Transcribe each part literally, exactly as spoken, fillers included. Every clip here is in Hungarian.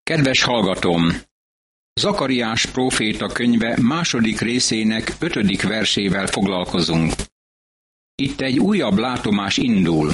Kedves hallgatóm! Zakariás próféta könyve második részének ötödik versével foglalkozunk. Itt egy újabb látomás indul.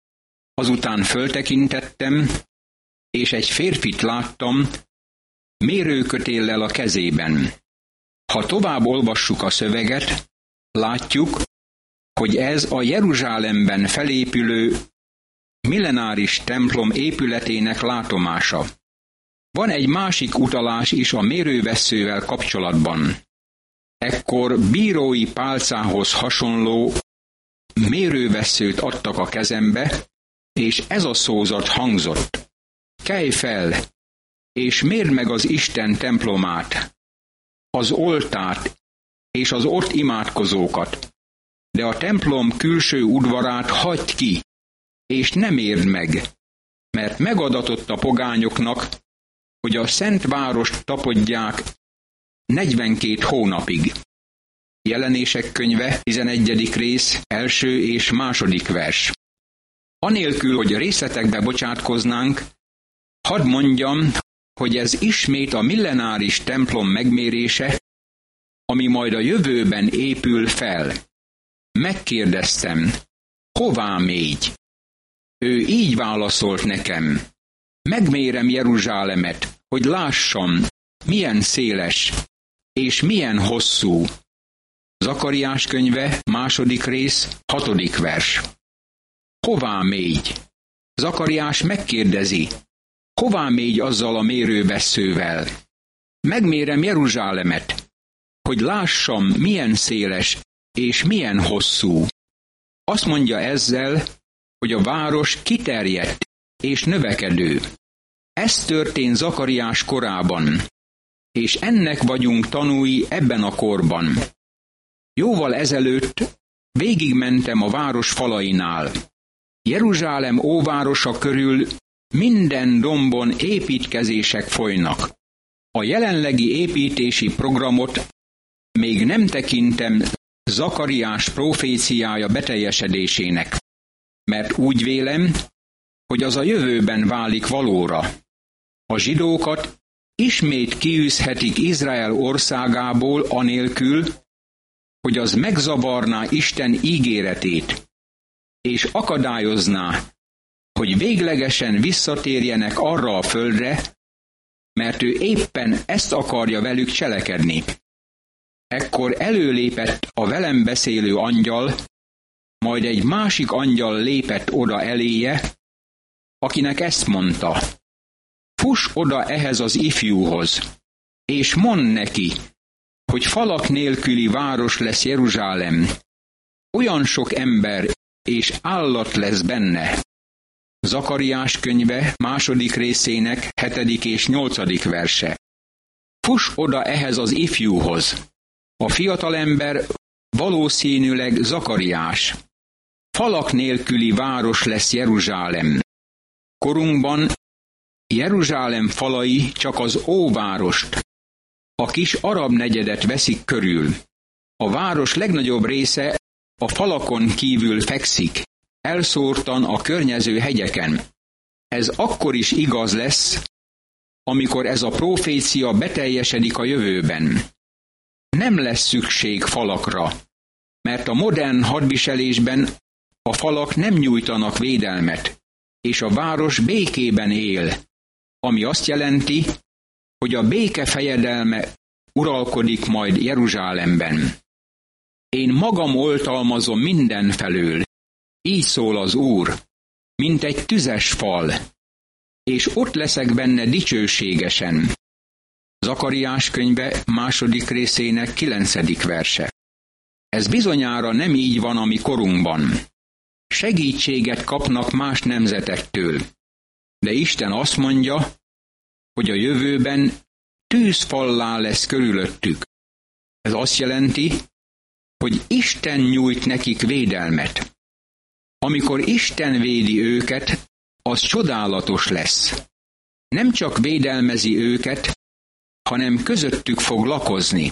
Azután föltekintettem, és egy férfit láttam, mérőkötéllel a kezében. Ha tovább olvassuk a szöveget, látjuk, hogy ez a Jeruzsálemben felépülő millenáris templom épületének látomása. Van egy másik utalás is a mérővesszővel kapcsolatban. Ekkor bírói pálcához hasonló mérővesszőt adtak a kezembe, és ez a szózat hangzott: kelj fel, és mérd meg az Isten templomát, az oltárt és az ott imádkozókat, de a templom külső udvarát hagyd ki, és ne mérd meg, mert megadatott a pogányoknak, hogy a szent várost tapadják negyvenkét hónapig. Jelenések könyve, tizenegyedik rész, első és második vers. Anélkül, hogy részletekbe bocsátkoznánk, hadd mondjam, hogy ez ismét a millenáris templom megmérése, ami majd a jövőben épül fel. Megkérdeztem, hová mégy? Ő így válaszolt nekem: megmérem Jeruzsálemet, hogy lássam, milyen széles és milyen hosszú. Zakariás könyve, második rész, hatodik vers. Hová mégy? Zakariás megkérdezi, hová mégy azzal a mérővesszővel? Megmérem Jeruzsálemet, hogy lássam, milyen széles és milyen hosszú. Azt mondja ezzel, hogy a város kiterjedt és növekedő. Ez történt Zakariás korában, és ennek vagyunk tanúi ebben a korban. Jóval ezelőtt végigmentem a város falainál. Jeruzsálem óvárosa körül minden dombon építkezések folynak. A jelenlegi építési programot még nem tekintem Zakariás próféciája beteljesedésének, mert úgy vélem, hogy az a jövőben válik valóra. A zsidókat ismét kiűzhetik Izrael országából anélkül, hogy az megzavarná Isten ígéretét, és akadályozná, hogy véglegesen visszatérjenek arra a földre, mert ő éppen ezt akarja velük cselekedni. Ekkor előlépett a velem beszélő angyal, majd egy másik angyal lépett oda eléje, akinek ezt mondta: fuss oda ehhez az ifjúhoz, és mondd neki, hogy falak nélküli város lesz Jeruzsálem. Olyan sok ember és állat lesz benne. Zakariás könyve második részének hetedik és nyolcadik verse. Fuss oda ehhez az ifjúhoz. A fiatalember valószínűleg Zakariás. Falak nélküli város lesz Jeruzsálem. Korunkban Jeruzsálem falai csak az óvárost, a kis arab negyedet veszik körül. A város legnagyobb része a falakon kívül fekszik, elszórtan a környező hegyeken. Ez akkor is igaz lesz, amikor ez a prófécia beteljesedik a jövőben. Nem lesz szükség falakra, mert a modern hadviselésben a falak nem nyújtanak védelmet, és a város békében él, ami azt jelenti, hogy a béke fejedelme uralkodik majd Jeruzsálemben. Én magam oltalmazom mindenfelől, így szól az Úr, mint egy tüzes fal, és ott leszek benne dicsőségesen. Zakariás könyve második részének kilencedik verse. Ez bizonyára nem így van a mi korunkban. Segítséget kapnak más nemzetektől, de Isten azt mondja, hogy a jövőben tűzfallá lesz körülöttük. Ez azt jelenti, hogy Isten nyújt nekik védelmet. Amikor Isten védi őket, az csodálatos lesz. Nem csak védelmezi őket, hanem közöttük fog lakozni.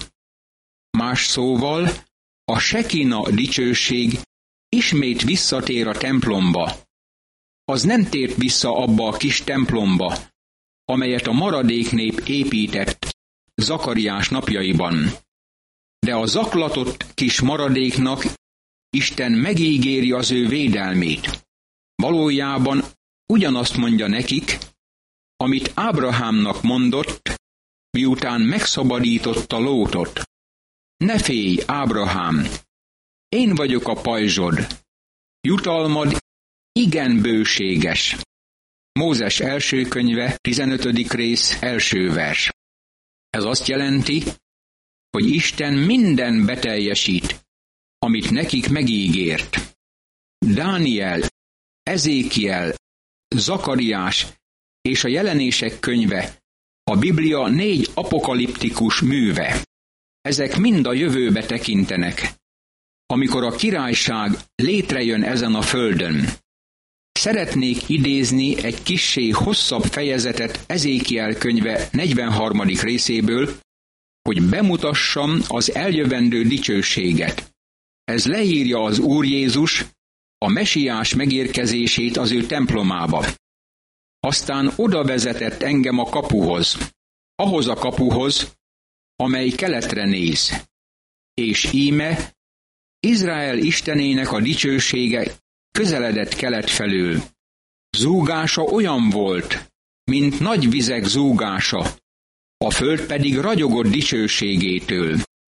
Más szóval, a sekina dicsőség ismét visszatér a templomba. Az nem tért vissza abba a kis templomba, amelyet a maradék nép épített Zakariás napjaiban. De a zaklatott kis maradéknak Isten megígéri az ő védelmét. Valójában ugyanazt mondja nekik, amit Ábrahámnak mondott, miután megszabadította Lótot. Ne félj, Ábrahám, én vagyok a pajzsod, jutalmad igen bőséges. Mózes első könyve, tizenötödik rész, első vers. Ez azt jelenti, hogy Isten minden beteljesít, amit nekik megígért. Dániel, Ezékiel, Zakariás és a Jelenések könyve, a Biblia négy apokaliptikus műve. Ezek mind a jövőbe tekintenek, amikor a királyság létrejön ezen a földön. Szeretnék idézni egy kissé hosszabb fejezetet Ezékiel könyve negyvenharmadik részéből, hogy bemutassam az eljövendő dicsőséget. Ez leírja az Úr Jézus a mesiás megérkezését az ő templomába. Aztán oda vezetett engem a kapuhoz, ahhoz a kapuhoz, amely keletre néz. És íme, Izrael Istenének a dicsősége közeledett kelet felől. Zúgása olyan volt, mint nagy vizek zúgása, a föld pedig ragyogott dicsőségétől.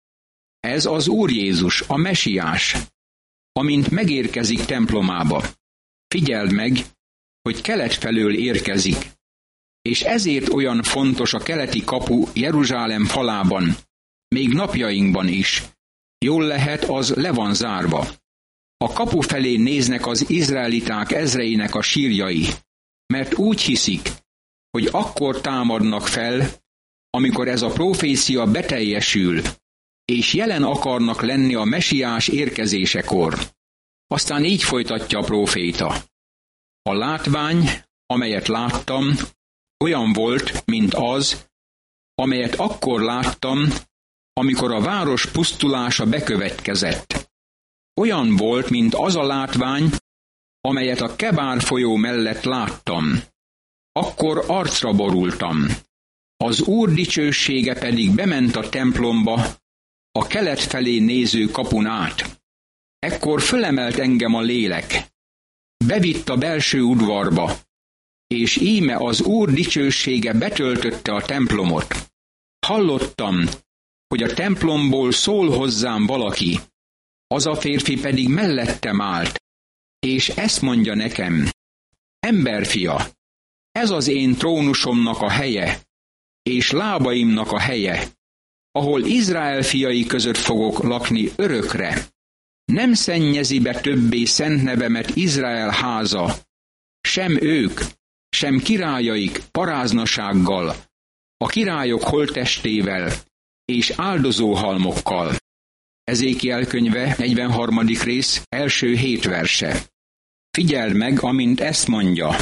Ez az Úr Jézus, a mesiás, amint megérkezik templomába. Figyeld meg, hogy kelet felől érkezik, és ezért olyan fontos a keleti kapu Jeruzsálem falában, még napjainkban is. Jól lehet, az le van zárva. A kapu felé néznek az izraeliták ezreinek a sírjai, mert úgy hiszik, hogy akkor támadnak fel, amikor ez a profécia beteljesül, és jelen akarnak lenni a mesiás érkezésekor. Aztán így folytatja a próféta. A látvány, amelyet láttam, olyan volt, mint az, amelyet akkor láttam, amikor a város pusztulása bekövetkezett. Olyan volt, mint az a látvány, amelyet a Kebár folyó mellett láttam. Akkor arcra borultam. Az Úr dicsősége pedig bement a templomba, a kelet felé néző kapun át. Ekkor fölemelt engem a lélek. Bevitt a belső udvarba, és íme az Úr dicsősége betöltötte a templomot. Hallottam, hogy a templomból szól hozzám valaki, az a férfi pedig mellettem állt, és ezt mondja nekem: emberfia, ez az én trónusomnak a helye, és lábaimnak a helye, ahol Izrael fiai között fogok lakni örökre. Nem szennyezi be többé szent nevemet Izrael háza, sem ők, sem királyaik paráznasággal, a királyok holttestével és áldozóhalmokkal. Ezékiel könyve negyvenharmadik rész első hét verse. Figyeld meg, amint ezt mondja.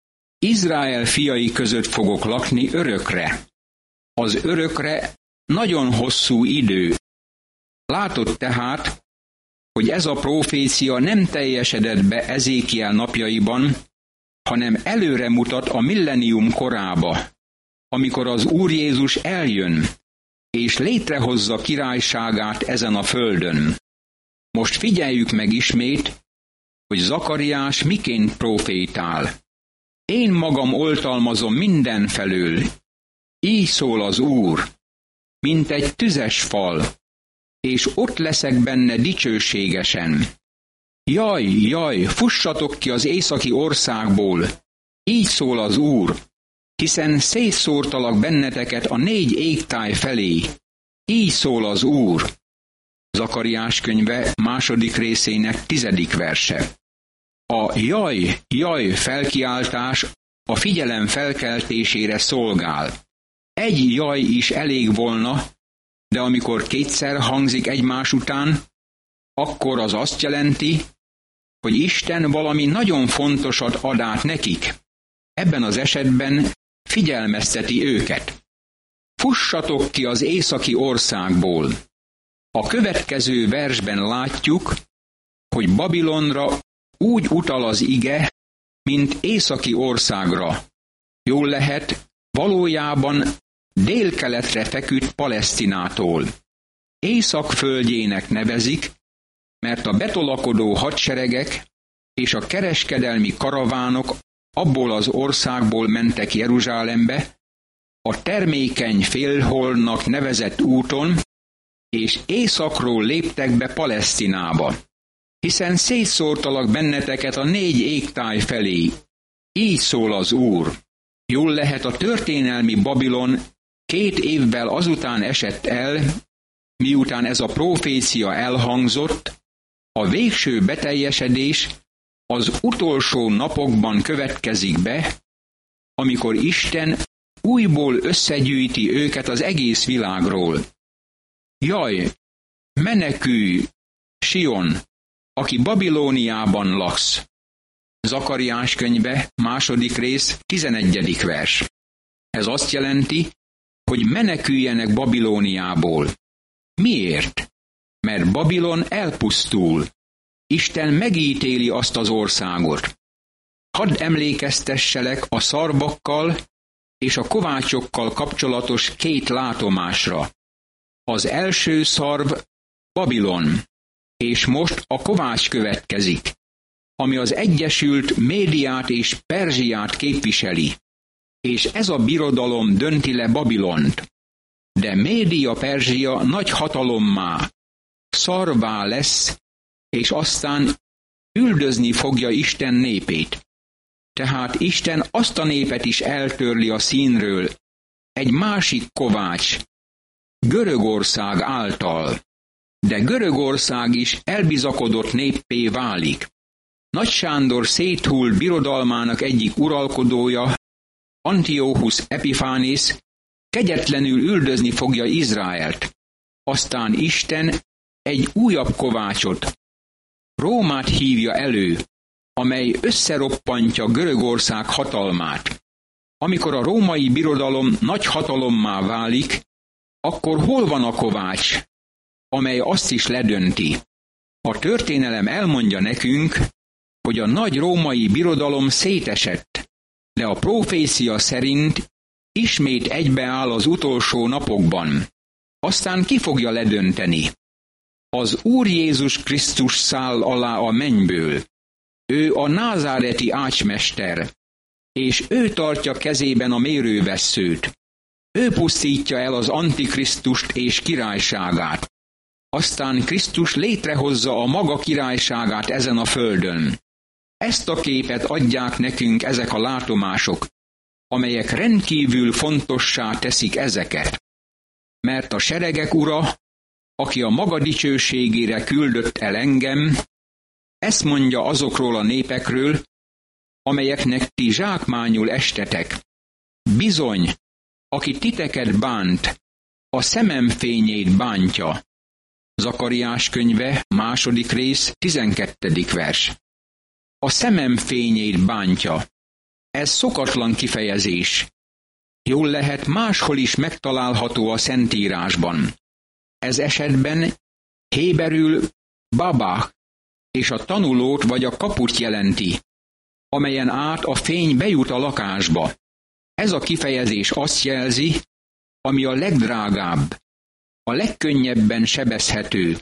Izrael fiai között fogok lakni örökre. Az örökre nagyon hosszú idő. Látod tehát, hogy ez a profécia nem teljesedett be Ezékiel napjaiban, hanem előre mutat a millennium korába, amikor az Úr Jézus eljön, és létrehozza királyságát ezen a földön. Most figyeljük meg ismét, hogy Zakariás miként profétál. Én magam oltalmazom mindenfelől, így szól az Úr, mint egy tüzes fal, és ott leszek benne dicsőségesen. Jaj, jaj, fussatok ki az északi országból, így szól az Úr, hiszen szétszórtalak benneteket a négy égtáj felé, így szól az Úr. Zakariás könyve második részének tizedik verse. A jaj, jaj felkiáltás a figyelem felkeltésére szolgál. Egy jaj is elég volna, de amikor kétszer hangzik egymás után, akkor az azt jelenti, hogy Isten valami nagyon fontosat ad át nekik. Ebben az esetben figyelmezteti őket. Fussatok ki az északi országból. A következő versben látjuk, hogy Babilonra úgy utal az ige, mint északi országra. Jól lehet, valójában délkeletre feküdt Palesztinától. Észak földjének nevezik, mert a betolakodó hadseregek és a kereskedelmi karavánok abból az országból mentek Jeruzsálembe, a termékeny félholdnak nevezett úton, és északról léptek be Palesztinába. Hiszen szétszórtalak benneteket a négy égtáj felé. Így szól az Úr. Jól lehet, a történelmi Babilon két évvel azután esett el, miután ez a profécia elhangzott, a végső beteljesedés az utolsó napokban következik be, amikor Isten újból összegyűjti őket az egész világról. Jaj, menekülj, Sion, aki Babilóniában laksz. Zakariás könyve, második rész, tizenegyedik vers. Ez azt jelenti, hogy meneküljenek Babilóniából. Miért? Mert Babilon elpusztul. Isten megítéli azt az országot. Hadd emlékeztesselek a szarvakkal és a kovácsokkal kapcsolatos két látomásra. Az első szarv Babilon, és most a kovács következik, ami az egyesült Médiát és Perzsiát képviseli, és ez a birodalom dönti le Babilont. De Média-Perzsia nagy hatalommá, szarvá lesz, és aztán üldözni fogja Isten népét. Tehát Isten azt a népet is eltörli a színről, egy másik kovács, Görögország által. De Görögország is elbizakodott néppé válik. Nagy Sándor széthull birodalmának egyik uralkodója, Antiochus Epiphanes kegyetlenül üldözni fogja Izraelt. Aztán Isten egy újabb kovácsot, Rómát hívja elő, amely összeroppantja Görögország hatalmát. Amikor a római birodalom nagy hatalommá válik, akkor hol van a kovács, amely azt is ledönti? A történelem elmondja nekünk, hogy a nagy római birodalom szétesett, de a profécia szerint ismét egybeáll az utolsó napokban. Aztán ki fogja ledönteni? Az Úr Jézus Krisztus száll alá a mennyből. Ő a názáreti ácsmester, és ő tartja kezében a mérővesszőt. Ő pusztítja el az Antikrisztust és királyságát. Aztán Krisztus létrehozza a maga királyságát ezen a földön. Ezt a képet adják nekünk ezek a látomások, amelyek rendkívül fontossá teszik ezeket. Mert a seregek ura, aki a maga dicsőségére küldött el engem, ezt mondja azokról a népekről, amelyeknek ti zsákmányul estetek. Bizony, aki titeket bánt, a szemem fényét bántja. Zakariás könyve, második rész, tizenkettedik vers. A szemem fényét bántja. Ez szokatlan kifejezés. Jól lehet, máshol is megtalálható a Szentírásban. Ez esetben héberül babá, és a tanulót vagy a kaput jelenti, amelyen át a fény bejut a lakásba. Ez a kifejezés azt jelzi, ami a legdrágább, a legkönnyebben sebezhető,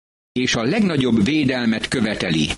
és a legnagyobb védelmet követeli.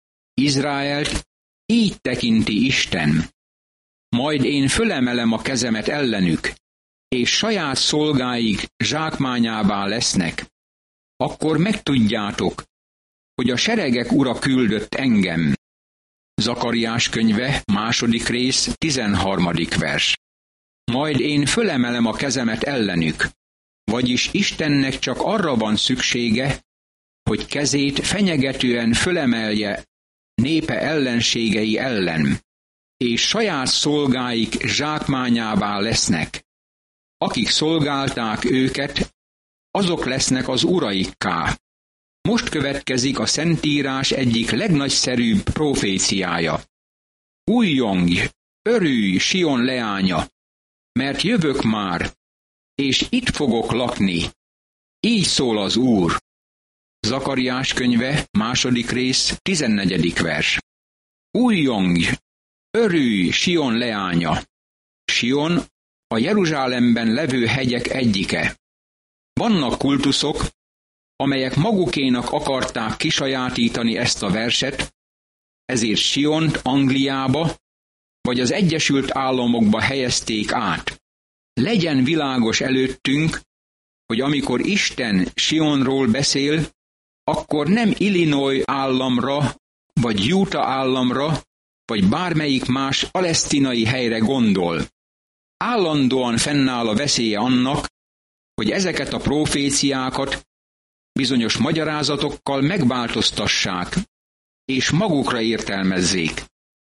Izraelt így tekinti Isten. Majd én fölemelem a kezemet ellenük, és saját szolgáik zsákmányává lesznek. Akkor megtudjátok, hogy a seregek ura küldött engem. Zakariás könyve, második rész, tizenharmadik vers. Majd én fölemelem a kezemet ellenük, vagyis Istennek csak arra van szüksége, hogy kezét fenyegetően fölemelje népe ellenségei ellen, és saját szolgáik zsákmányává lesznek. Akik szolgálták őket, azok lesznek az uraikká. Most következik a Szentírás egyik legnagyszerűbb proféciája. Újjongj, örülj, Sion leánya, mert jövök már, és itt fogok lakni. Így szól az Úr. Zakariás könyve, második rész, tizennegyedik vers. Újjongj, örülj, Sion leánya. Sion a Jeruzsálemben levő hegyek egyike. Vannak kultuszok, amelyek magukénak akarták kisajátítani ezt a verset, ezért Siont Angliába vagy az Egyesült Államokba helyezték át. Legyen világos előttünk, hogy amikor Isten Sionról beszél, akkor nem Illinois államra, vagy Utah államra, vagy bármelyik más palesztinai helyre gondol. Állandóan fennáll a veszélye annak, hogy ezeket a proféciákat bizonyos magyarázatokkal megváltoztassák, és magukra értelmezzék.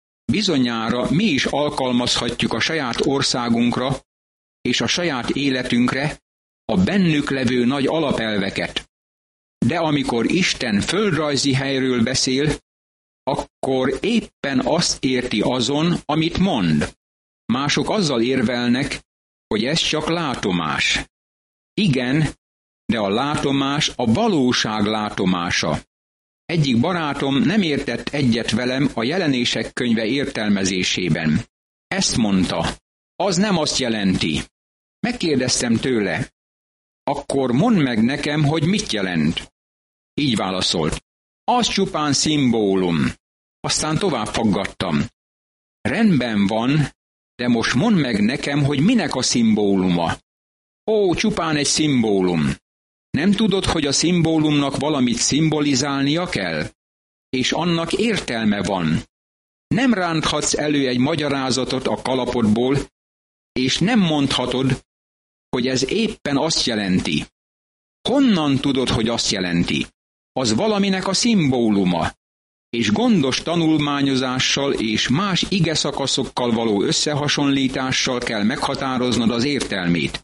Bizonyára mi is alkalmazhatjuk a saját országunkra és a saját életünkre a bennük levő nagy alapelveket. De amikor Isten földrajzi helyről beszél, akkor éppen azt érti azon, amit mond. Mások azzal érvelnek, hogy ez csak látomás. Igen, de a látomás a valóság látomása. Egyik barátom nem értett egyet velem a Jelenések könyve értelmezésében. Ezt mondta, az nem azt jelenti. Megkérdeztem tőle, akkor mondd meg nekem, hogy mit jelent. Így válaszolt, az csupán szimbólum. Aztán tovább faggattam. Rendben van, de most mondd meg nekem, hogy minek a szimbóluma. Ó, csupán egy szimbólum. Nem tudod, hogy a szimbólumnak valamit szimbolizálnia kell? És annak értelme van. Nem ránthatsz elő egy magyarázatot a kalapodból, és nem mondhatod, hogy ez éppen azt jelenti. Honnan tudod, hogy azt jelenti? Az valaminek a szimbóluma, és gondos tanulmányozással és más igeszakaszokkal való összehasonlítással kell meghatároznod az értelmét.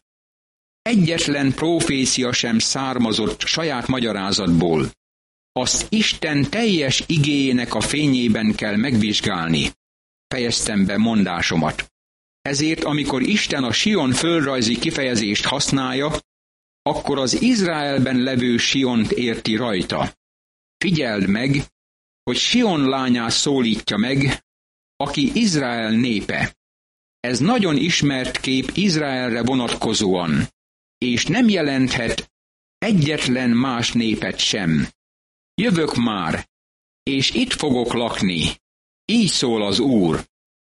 Egyetlen profécia sem származott saját magyarázatból. Azt Isten teljes igéjének a fényében kell megvizsgálni. Fejeztem be mondásomat. Ezért, amikor Isten a Sion földrajzi kifejezést használja, akkor az Izraelben levő Siont érti rajta. Figyeld meg, hogy Sion lányát szólítja meg, aki Izrael népe. Ez nagyon ismert kép Izraelre vonatkozóan, és nem jelenthet egyetlen más népet sem. Jövök már, és itt fogok lakni. Így szól az Úr.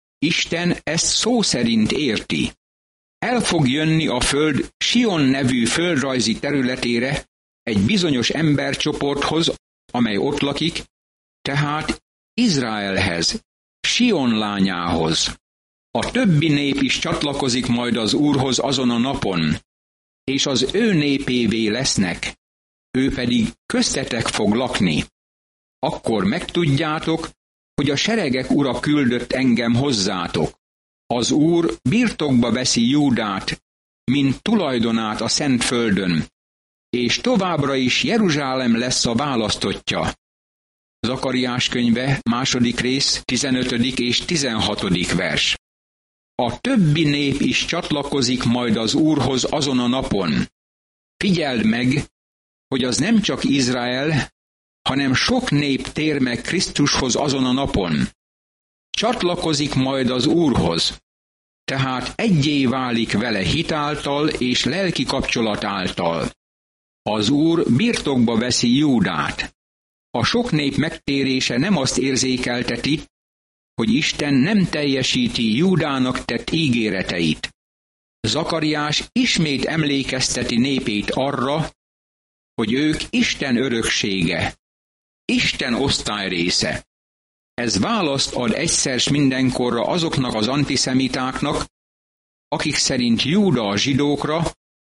Isten ezt szó szerint érti. El fog jönni a föld Sion nevű földrajzi területére egy bizonyos embercsoporthoz, amely ott lakik, tehát Izraelhez, Sion lányához. A többi nép is csatlakozik majd az Úrhoz azon a napon, és az ő népévé lesznek, ő pedig köztetek fog lakni. Akkor megtudjátok, hogy a seregek ura küldött engem hozzátok. Az Úr birtokba veszi Júdát, mint tulajdonát a szent földön, és továbbra is Jeruzsálem lesz a választottja. Zakariás könyve, második rész, tizenötödik és tizenhatodik vers. A többi nép is csatlakozik majd az Úrhoz azon a napon. Figyeld meg, hogy az nem csak Izrael, hanem sok nép tér meg Krisztushoz azon a napon. Csatlakozik majd az Úrhoz, tehát egyé válik vele hitáltal és lelki kapcsolat által. Az Úr birtokba veszi Júdát. A sok nép megtérése nem azt érzékelteti, hogy Isten nem teljesíti Júdának tett ígéreteit. Zakariás ismét emlékezteti népét arra, hogy ők Isten öröksége, Isten osztályrésze. Ez választ ad egyszer s mindenkorra azoknak az antiszemitáknak, akik szerint Júda a zsidókra,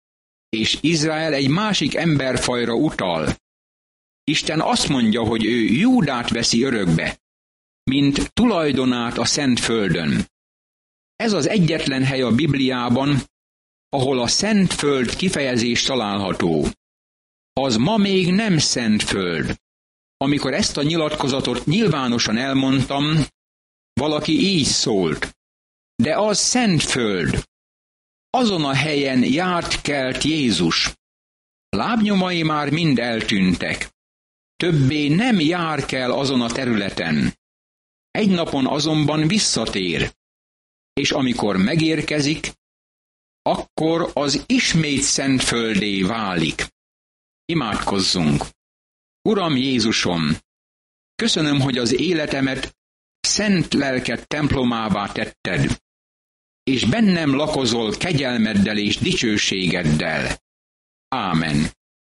és Izrael egy másik emberfajra utal. Isten azt mondja, hogy ő Júdát veszi örökbe, mint tulajdonát a szent földön. Ez az egyetlen hely a Bibliában, ahol a szent föld kifejezés található. Az ma még nem szent föld. Amikor ezt a nyilatkozatot nyilvánosan elmondtam, valaki így szólt. De az szent föld. Azon a helyen járt kelt Jézus. Lábnyomai már mind eltűntek. Többé nem jár kell azon a területen. Egy napon azonban visszatér, és amikor megérkezik, akkor az ismét szent földé válik. Imádkozzunk! Uram Jézusom, köszönöm, hogy az életemet szent lelked templomává tetted, és bennem lakozol kegyelmeddel és dicsőségeddel. Ámen.